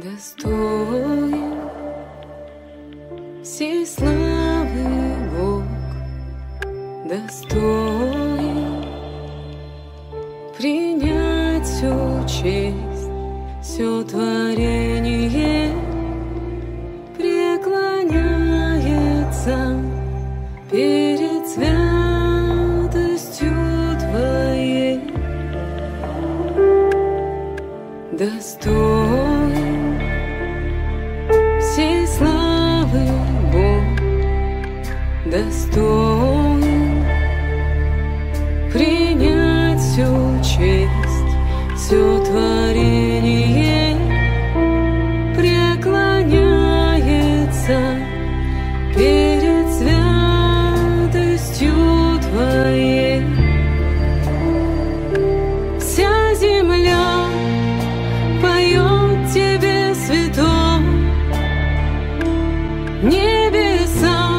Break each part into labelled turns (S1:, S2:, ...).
S1: Достоин всей славы Бог, достоин принять всю честь, все творение преклоняется перед святостью Твоей. Достоин всей славы Бог, достоин принять всю честь, все творение преклоняется перед святостью Твоей. Вся земля поет Тебе, святой, небеса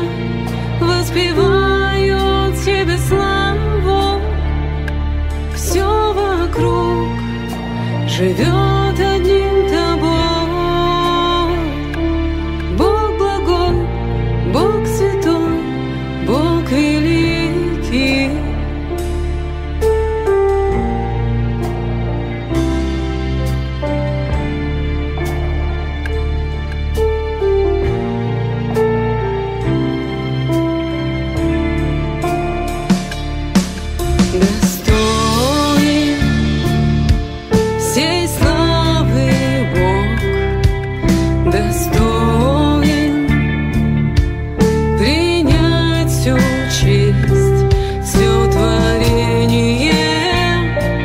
S1: воспевают Тебе славу, все вокруг живет одним Тобой. Бог благой, Бог святой, Бог великий. Достоин всей славы Бог, достоин принять всю честь, все творение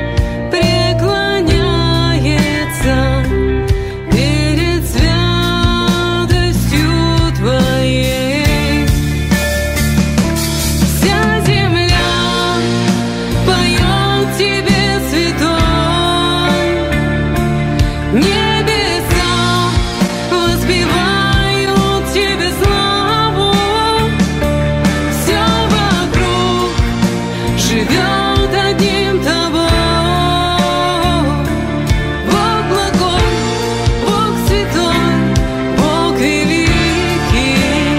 S1: преклоняется перед святостью Твоей. Вся земля поет Тебе, святой, небеса воспевают Тебе славу, все вокруг живет одним Тобой. Бог благой, Бог святой, Бог великий.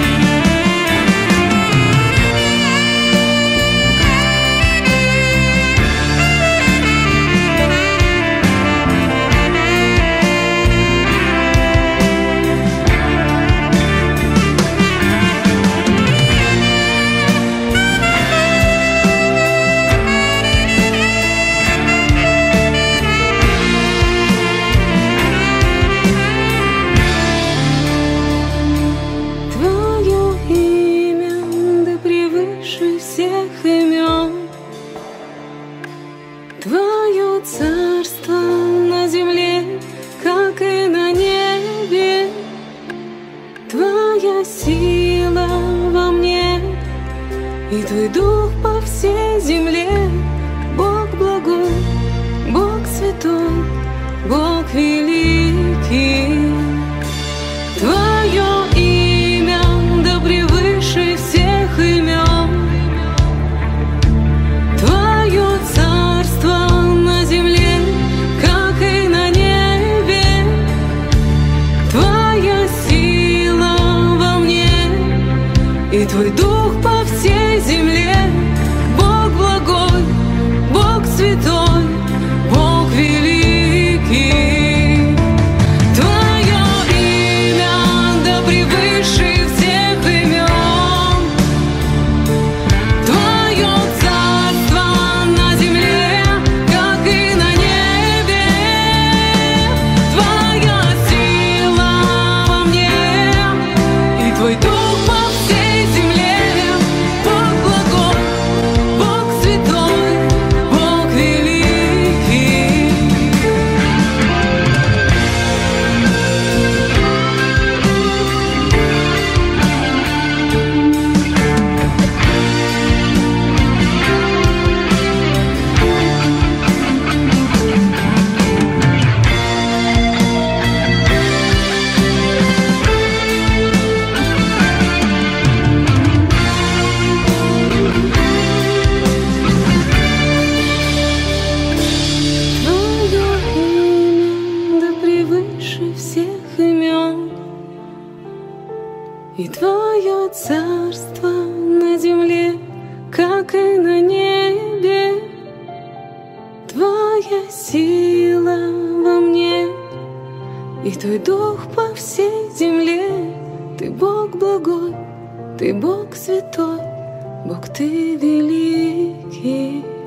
S1: Твое имя да превыше всех имен, Твое царство на земле, как и на небе, Твоя сила во мне и Твой дух по всей земле. Бог благой, Бог святой, Бог великий. Твое имя да превыше всех имен, Твое царство на земле, как и на небе, Твоя сила во мне и Твой дух по всей земле. Бог благой, Бог святой, Бог великий. Твое имя да превыше всех имен, Твое царство на земле, как и на небе, Твоя сила во мне и Твой дух по всей земле. И Твое царство на земле, как и на небе. Твоя сила во мне, и Твой Дух по всей земле. Ты Бог благой, Ты Бог святой, Бог Ты великий.